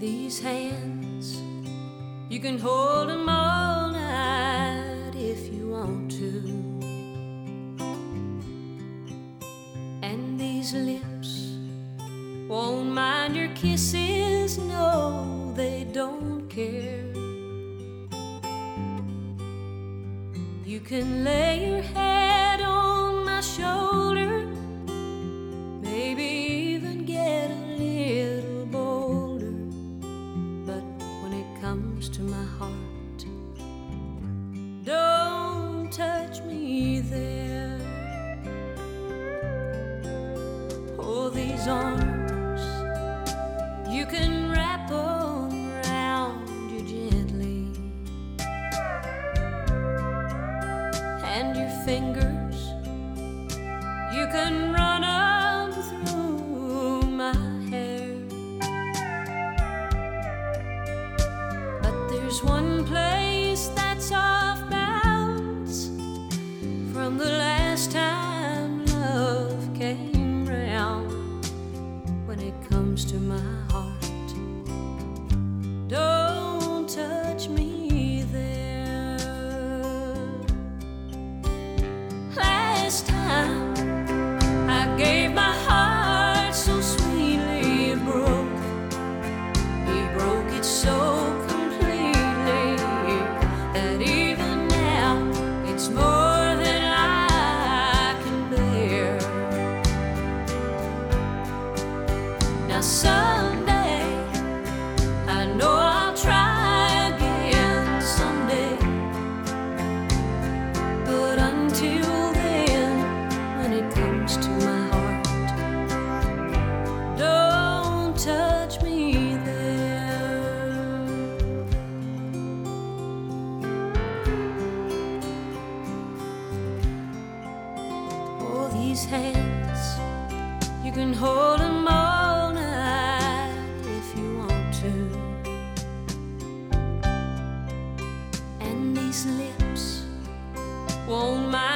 These hands, you can hold them all night if you want to. And these lips won't mind your kisses, no, they don't care. You can lay your head on my shoulder, maybe even get a little bolder. But when it comes to my heart, don't touch me there. Oh, these arms, you can wrap them around you gently, and your fingers, you can run up through my hair. But there's one place that's off bounds from the last time love came round. When it comes to my heart, don't touch me there. Last time I gave my heart so sweetly, it broke. He broke it so completely that even now it's more than I can bear. Now someday, I know I'll try again someday, but until then, when it comes to my heart, don't touch me there. Oh, these hands, you can hold them all night if you want to. And these lips won't mind